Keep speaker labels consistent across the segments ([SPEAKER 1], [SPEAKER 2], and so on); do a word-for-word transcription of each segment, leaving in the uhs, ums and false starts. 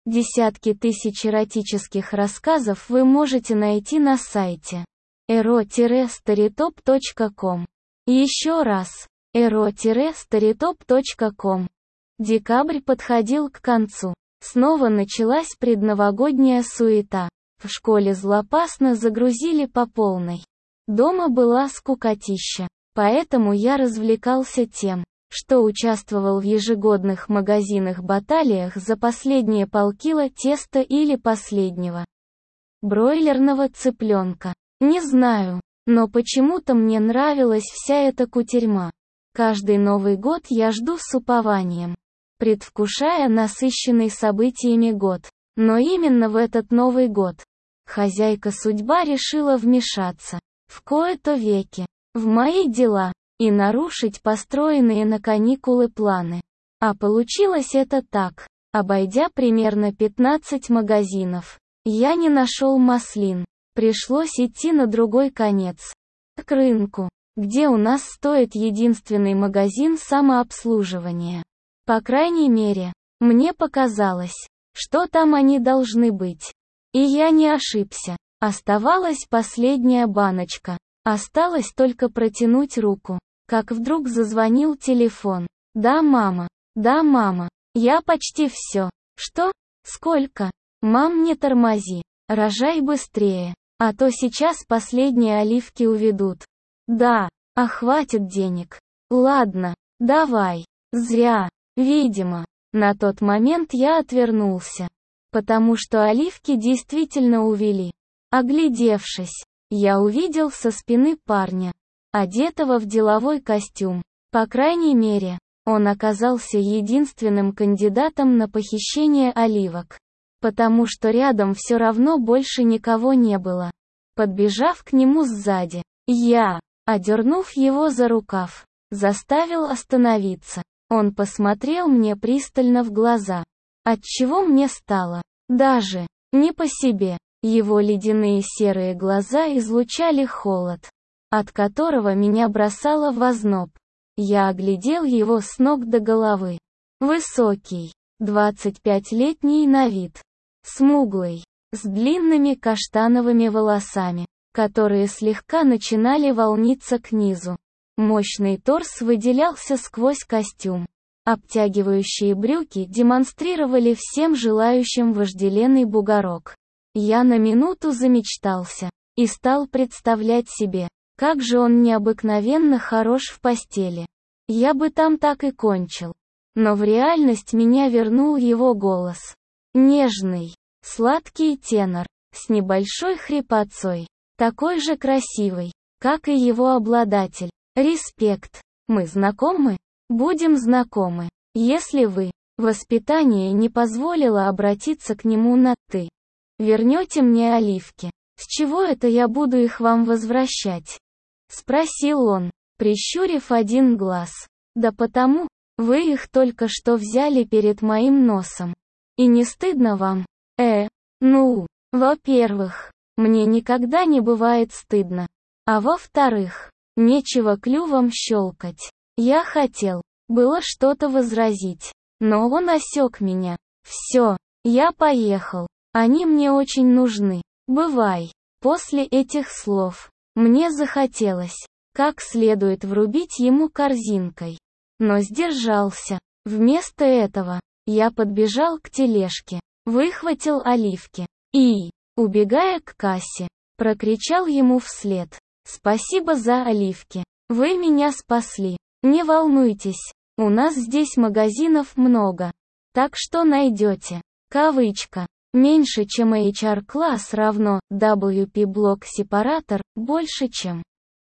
[SPEAKER 1] Десятки тысяч эротических рассказов вы можете найти на сайте эро старитоп точка ком. Еще раз, эро старитоп точка ком. Декабрь подходил к концу. Снова началась предновогодняя суета. В школе злопасно загрузили по полной. Дома была скукотища, поэтому я развлекался тем, что участвовал в ежегодных магазинах-баталиях за последние полкило теста или последнего бройлерного цыпленка. Не знаю, но почему-то мне нравилась вся эта кутерьма. Каждый Новый год я жду с упованием, предвкушая насыщенный событиями год. Но именно в этот Новый год хозяйка судьба решила вмешаться в кои-то веки в мои дела и нарушить построенные на каникулы планы. А получилось это так. Обойдя примерно пятнадцать магазинов, я не нашел маслин. Пришлось идти на другой конец, к рынку, где у нас стоит единственный магазин самообслуживания. По крайней мере, мне показалось, что там они должны быть. И я не ошибся. Оставалась последняя баночка. Осталось только протянуть руку. Как вдруг зазвонил телефон. «Да, мама. Да, мама. Я почти все». «Что? Сколько?» «Мам, не тормози. Рожай быстрее. А то сейчас последние оливки уведут». «Да. А хватит денег?» «Ладно. Давай». «Зря. Видимо». На тот момент я отвернулся. Потому что оливки действительно увели. Оглядевшись, я увидел со спины парня, одетого в деловой костюм. По крайней мере, он оказался единственным кандидатом на похищение оливок. Потому что рядом все равно больше никого не было. Подбежав к нему сзади, я, одернув его за рукав, заставил остановиться. Он посмотрел мне пристально в глаза. Отчего мне стало даже не по себе. Его ледяные серые глаза излучали холод, от которого меня бросало в озноб. Я оглядел его с ног до головы. Высокий, двадцатипятилетний на вид, смуглый, с длинными каштановыми волосами, которые слегка начинали волниться к низу. Мощный торс выделялся сквозь костюм. Обтягивающие брюки демонстрировали всем желающим вожделенный бугорок. Я на минуту замечтался и стал представлять себе, как же он необыкновенно хорош в постели. Я бы там так и кончил. Но в реальность меня вернул его голос. Нежный, сладкий тенор, с небольшой хрипотцой, такой же красивый, как и его обладатель. Респект. Мы знакомы? Будем знакомы. Если вы, воспитание не позволило обратиться к нему на «ты». Вернете мне оливки. С чего это я буду их вам возвращать? Спросил он, прищурив один глаз. Да потому, вы их только что взяли перед моим носом. И не стыдно вам? Э, ну, во-первых, мне никогда не бывает стыдно. А во-вторых, нечего клювом щелкать. Я хотел, было что-то возразить, но он осек меня. Все, я поехал. Они мне очень нужны. Бывай. После этих слов, мне захотелось, как следует врубить ему корзинкой. Но сдержался. Вместо этого, я подбежал к тележке, выхватил оливки и, убегая к кассе, прокричал ему вслед. Спасибо за оливки. Вы меня спасли. Не волнуйтесь, у нас здесь магазинов много. Так что найдете. Кавычка. Меньше чем эйч ар-класс равно дабл ю пи-блок-сепаратор, больше чем.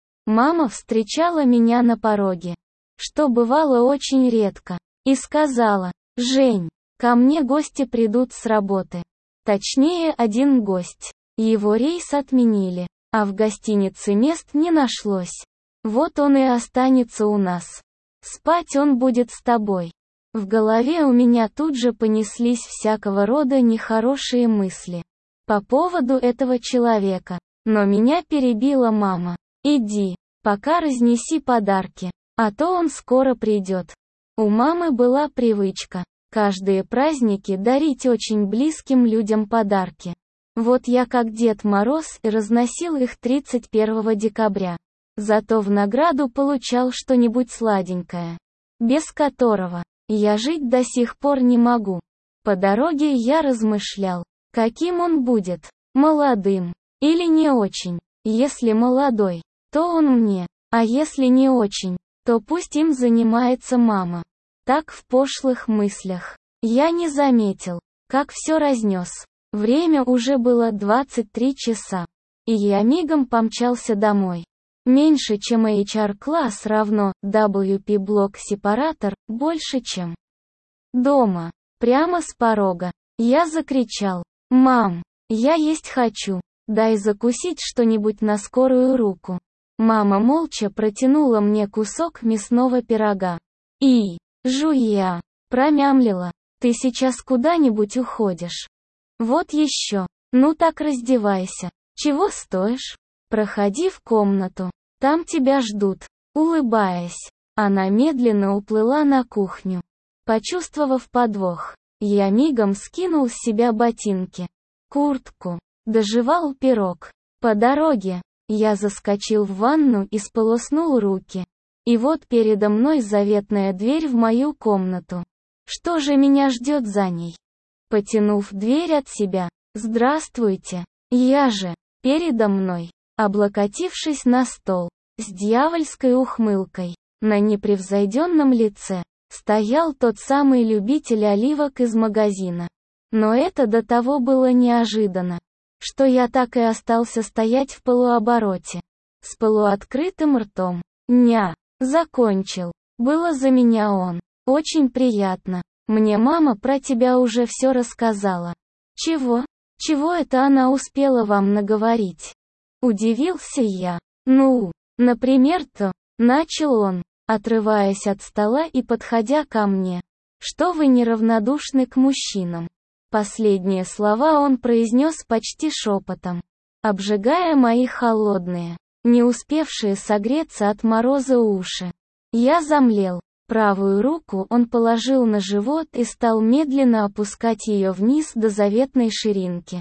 [SPEAKER 1] Мама встречала меня на пороге, что бывало очень редко, и сказала: «Жень, ко мне гости придут с работы». Точнее, один гость. Его рейс отменили, а в гостинице мест не нашлось. Вот он и останется у нас. Спать он будет с тобой. В голове у меня тут же понеслись всякого рода нехорошие мысли по поводу этого человека, но меня перебила мама. «Иди, пока разнеси подарки, а то он скоро придет». У мамы была привычка каждые праздники дарить очень близким людям подарки. Вот я как Дед Мороз и разносил их тридцать первого декабря. Зато в награду получал что-нибудь сладенькое, без которого я жить до сих пор не могу. По дороге я размышлял, каким он будет, молодым или не очень. Если молодой, то он мне, а если не очень, то пусть им занимается мама. Так в пошлых мыслях. Я не заметил, как все разнес. Время уже было двадцать три часа. И я мигом помчался домой. Меньше, чем эйч ар-класс равно дабл ю пи-блок-сепаратор, больше, чем дома. Прямо с порога. Я закричал: «Мам, я есть хочу. Дай закусить что-нибудь на скорую руку». Мама молча протянула мне кусок мясного пирога. И, жуя, промямлила: «Ты сейчас куда-нибудь уходишь? Вот еще. Ну так раздевайся. Чего стоишь? Проходи в комнату. Там тебя ждут». Улыбаясь, она медленно уплыла на кухню. Почувствовав подвох, я мигом скинул с себя ботинки, куртку, дожевал пирог. По дороге я заскочил в ванну и сполоснул руки. И вот передо мной заветная дверь в мою комнату. Что же меня ждет за ней? Потянув дверь от себя: «Здравствуйте, я же». Передо мной, облокотившись на стол, с дьявольской ухмылкой на непревзойденном лице, стоял тот самый любитель оливок из магазина. Но это до того было неожиданно, что я так и остался стоять в полуобороте, с полуоткрытым ртом. «Ня, закончил. Было за меня он. Очень приятно. Мне мама про тебя уже все рассказала». «Чего? Чего это она успела вам наговорить?» Удивился я. «Ну, например, то», — начал он, отрываясь от стола и подходя ко мне, «что вы неравнодушны к мужчинам». Последние слова он произнес почти шепотом, обжигая мои холодные, не успевшие согреться от мороза уши. Я замлел. Правую руку он положил на живот и стал медленно опускать ее вниз до заветной ширинки.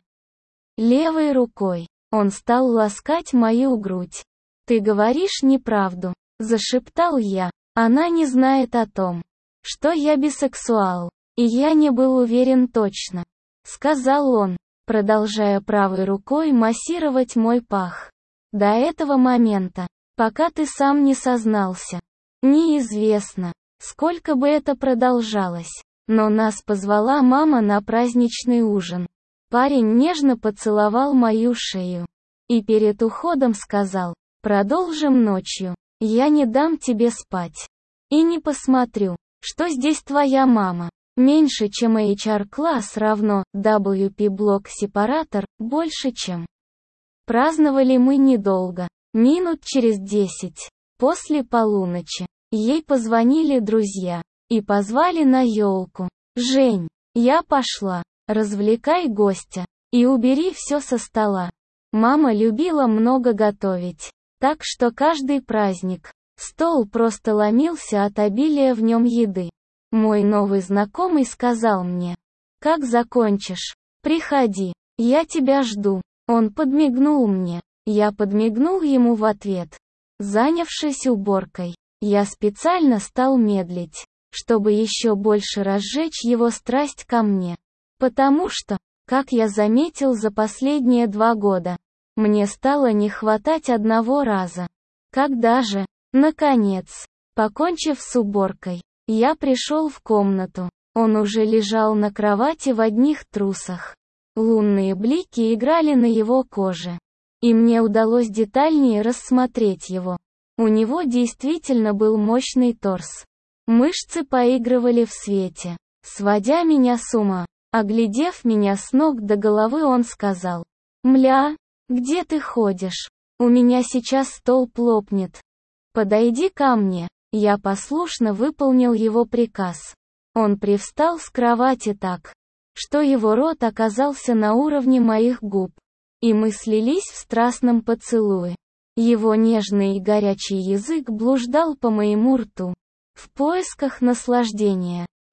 [SPEAKER 1] Левой рукой он стал ласкать мою грудь. «Ты говоришь неправду», — зашептал я. «Она не знает о том, что я бисексуал, и я не был уверен точно», — сказал он, продолжая правой рукой массировать мой пах. «До этого момента, пока ты сам не сознался. Неизвестно, сколько бы это продолжалось, но нас позвала мама на праздничный ужин. Парень нежно поцеловал мою шею и перед уходом сказал: продолжим ночью, я не дам тебе спать. И не посмотрю, что здесь твоя мама. Меньше, чем эйч ар-класс равно дабл ю пи-блок-сепаратор, больше, чем». Праздновали мы недолго, минут через десять, после полуночи. Ей позвонили друзья и позвали на елку. «Жень, я пошла, развлекай гостя и убери все со стола». Мама любила много готовить, так что каждый праздник стол просто ломился от обилия в нем еды. Мой новый знакомый сказал мне: «Как закончишь, приходи, я тебя жду». Он подмигнул мне, я подмигнул ему в ответ. Занявшись уборкой, я специально стал медлить, чтобы еще больше разжечь его страсть ко мне. Потому что, как я заметил за последние два года, мне стало не хватать одного раза. Когда же, наконец, покончив с уборкой, я пришел в комнату, он уже лежал на кровати в одних трусах. Лунные блики играли на его коже, и мне удалось детальнее рассмотреть его. У него действительно был мощный торс. Мышцы поигрывали в свете, сводя меня с ума. Оглядев меня с ног до головы, он сказал: «Мля, где ты ходишь? У меня сейчас столб лопнет. Подойди ко мне». Я послушно выполнил его приказ. Он привстал с кровати так, что его рот оказался на уровне моих губ, и мы слились в страстном поцелуе. Его нежный и горячий язык блуждал по моему рту, в поисках наслаждения.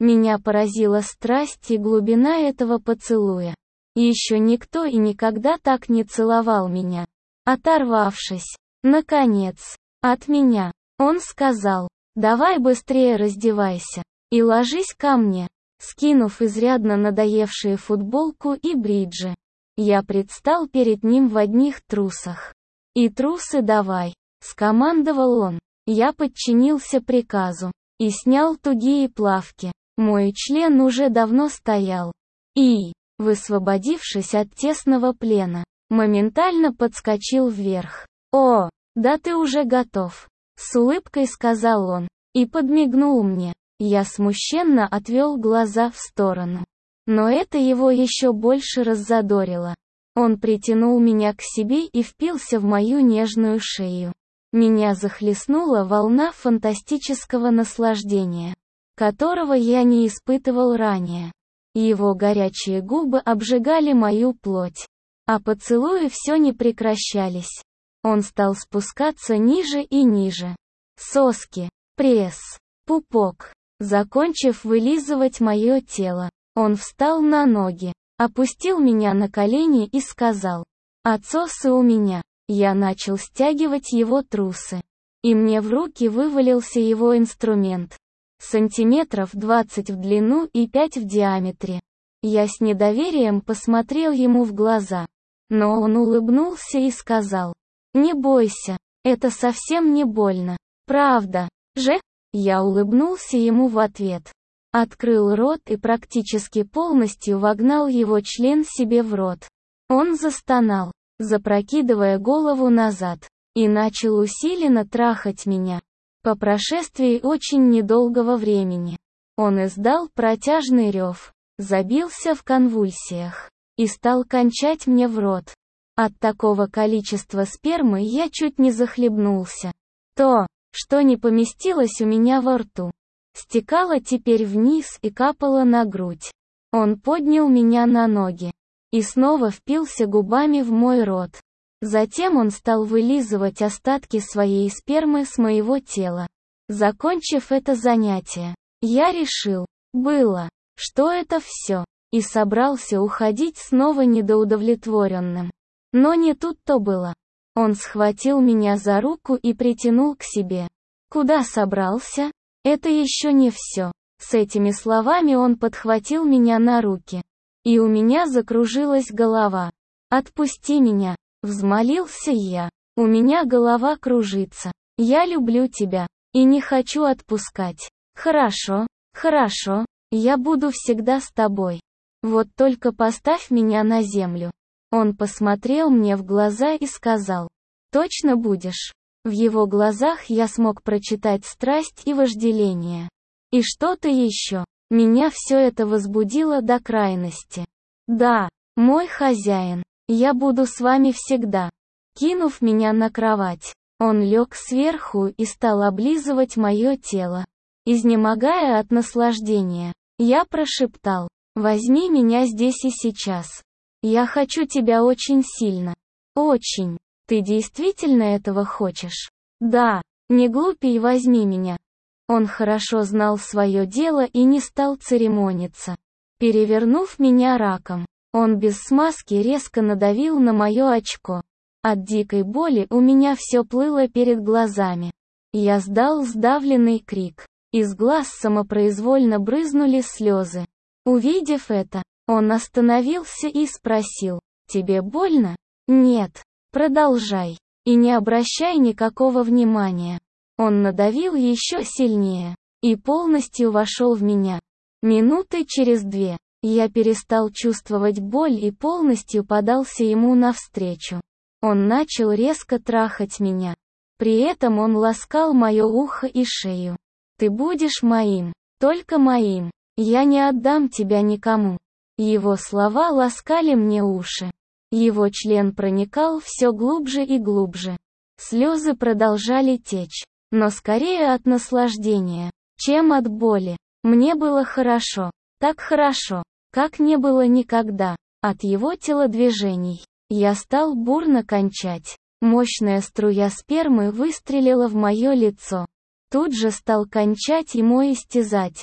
[SPEAKER 1] Меня поразила страсть и глубина этого поцелуя. Еще никто и никогда так не целовал меня. Оторвавшись, наконец, от меня, он сказал: «Давай быстрее раздевайся и ложись ко мне». Скинув изрядно надоевшие футболку и бриджи, я предстал перед ним в одних трусах. «И трусы давай», — скомандовал он. Я подчинился приказу и снял тугие плавки. Мой член уже давно стоял. И, высвободившись от тесного плена, моментально подскочил вверх. «О, да ты уже готов», — с улыбкой сказал он и подмигнул мне. Я смущенно отвел глаза в сторону. Но это его еще больше раззадорило. Он притянул меня к себе и впился в мою нежную шею. Меня захлестнула волна фантастического наслаждения, которого я не испытывал ранее. Его горячие губы обжигали мою плоть, а поцелуи все не прекращались. Он стал спускаться ниже и ниже. Соски, пресс, пупок. Закончив вылизывать мое тело, он встал на ноги, опустил меня на колени и сказал: «Отсосы у меня». Я начал стягивать его трусы, и мне в руки вывалился его инструмент. Сантиметров двадцать в длину и пять в диаметре. Я с недоверием посмотрел ему в глаза, но он улыбнулся и сказал: «Не бойся, это совсем не больно. Правда же?» Я улыбнулся ему в ответ, открыл рот и практически полностью вогнал его член себе в рот. Он застонал, запрокидывая голову назад, и начал усиленно трахать меня. По прошествии очень недолгого времени он издал протяжный рев, забился в конвульсиях и стал кончать мне в рот. От такого количества спермы я чуть не захлебнулся. То, что не поместилось у меня во рту, стекало теперь вниз и капало на грудь. Он поднял меня на ноги и снова впился губами в мой рот. Затем он стал вылизывать остатки своей спермы с моего тела. Закончив это занятие, я решил, было, что это все, и собрался уходить снова недоудовлетворенным. Но не тут-то было. Он схватил меня за руку и притянул к себе. «Куда собрался? Это еще не все». С этими словами он подхватил меня на руки. И у меня закружилась голова. «Отпусти меня», — взмолился я. «У меня голова кружится. Я люблю тебя. И не хочу отпускать». «Хорошо, хорошо. Я буду всегда с тобой. Вот только поставь меня на землю». Он посмотрел мне в глаза и сказал: «Точно будешь?» В его глазах я смог прочитать страсть и вожделение. И что-то еще. Меня все это возбудило до крайности. «Да, мой хозяин, я буду с вами всегда». Кинув меня на кровать, он лег сверху и стал облизывать мое тело. Изнемогая от наслаждения, я прошептал: «Возьми меня здесь и сейчас. Я хочу тебя очень сильно. Очень. Ты действительно этого хочешь?» «Да. Не глупи и возьми меня». Он хорошо знал свое дело и не стал церемониться. Перевернув меня раком, он без смазки резко надавил на мое очко. От дикой боли у меня все плыло перед глазами. Я сдал сдавленный крик. Из глаз самопроизвольно брызнули слезы. Увидев это, он остановился и спросил: «Тебе больно?» «Нет. Продолжай. И не обращай никакого внимания». Он надавил еще сильнее и полностью вошел в меня. Минуты через две я перестал чувствовать боль и полностью подался ему навстречу. Он начал резко трахать меня. При этом он ласкал мое ухо и шею. «Ты будешь моим, только моим. Я не отдам тебя никому». Его слова ласкали мне уши. Его член проникал все глубже и глубже. Слезы продолжали течь, но скорее от наслаждения, чем от боли. Мне было хорошо, так хорошо, как не было никогда. От его телодвижений я стал бурно кончать. Мощная струя спермы выстрелила в мое лицо. Тут же стал кончать и мой истязатель.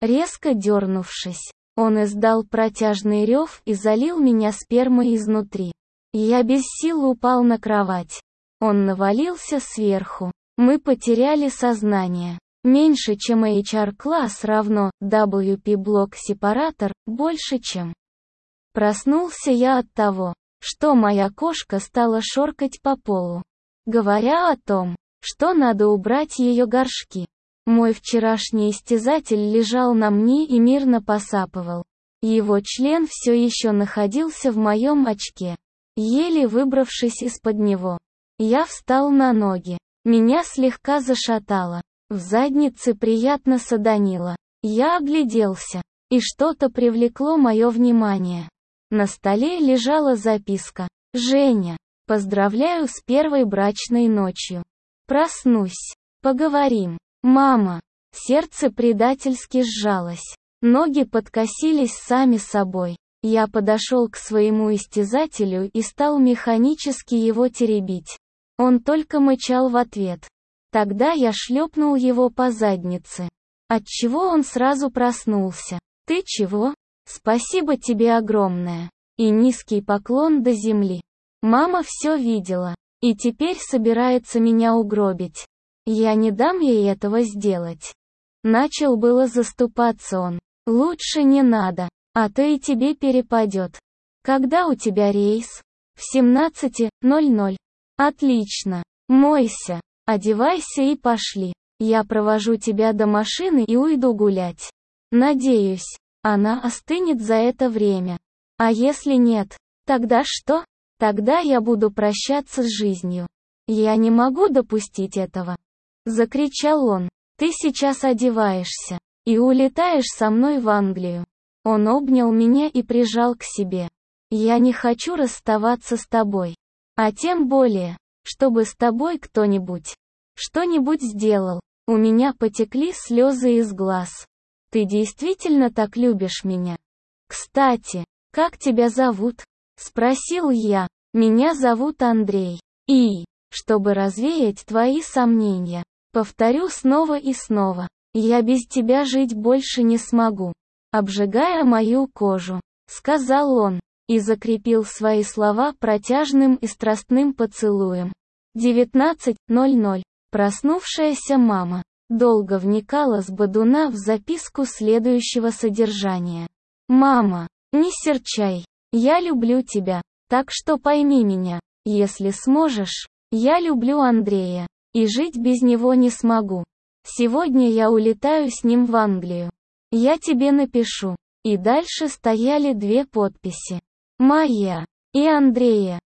[SPEAKER 1] Резко дернувшись, он издал протяжный рев и залил меня спермой изнутри. Я без сил упал на кровать. Он навалился сверху. Мы потеряли сознание. Меньше, чем эйч ар-класс равно дабл ю пи-блок-сепаратор, больше, чем. Проснулся я от того, что моя кошка стала шоркать по полу, говоря о том, что надо убрать ее горшки. Мой вчерашний истязатель лежал на мне и мирно посапывал. Его член все еще находился в моем очке. Еле выбравшись из-под него, я встал на ноги. Меня слегка зашатало. В заднице приятно содонило. Я огляделся, и что-то привлекло мое внимание. На столе лежала записка. «Женя, поздравляю с первой брачной ночью. Проснусь. Поговорим. Мама». Сердце предательски сжалось. Ноги подкосились сами собой. Я подошел к своему истязателю и стал механически его теребить. Он только мычал в ответ. Тогда я шлепнул его по заднице. Отчего он сразу проснулся. «Ты чего? Спасибо тебе огромное». И низкий поклон до земли. Мама все видела. И теперь собирается меня угробить. Я не дам ей этого сделать. Начал было заступаться он. Лучше не надо, а то и тебе перепадет. Когда у тебя рейс? В семнадцать ноль ноль. Отлично. Мойся, одевайся и пошли. Я провожу тебя до машины и уйду гулять. Надеюсь, она остынет за это время. А если нет, тогда что? Тогда я буду прощаться с жизнью. Я не могу допустить этого. Закричал он. Ты сейчас одеваешься и улетаешь со мной в Англию. Он обнял меня и прижал к себе. Я не хочу расставаться с тобой. А тем более, чтобы с тобой кто-нибудь что-нибудь сделал. У меня потекли слезы из глаз. Ты действительно так любишь меня? Кстати, как тебя зовут? Спросил я. Меня зовут Андрей. И, чтобы развеять твои сомнения, повторю снова и снова. Я без тебя жить больше не смогу. Обжигая мою кожу, сказал он, и закрепил свои слова протяжным и страстным поцелуем. девятнадцать ноль ноль. Проснувшаяся мама долго вникала с бодуна в записку следующего содержания. «Мама, не серчай. Я люблю тебя, так что пойми меня, если сможешь. Я люблю Андрея, и жить без него не смогу. Сегодня я улетаю с ним в Англию. Я тебе напишу». И дальше стояли две подписи. Моя и Андрея.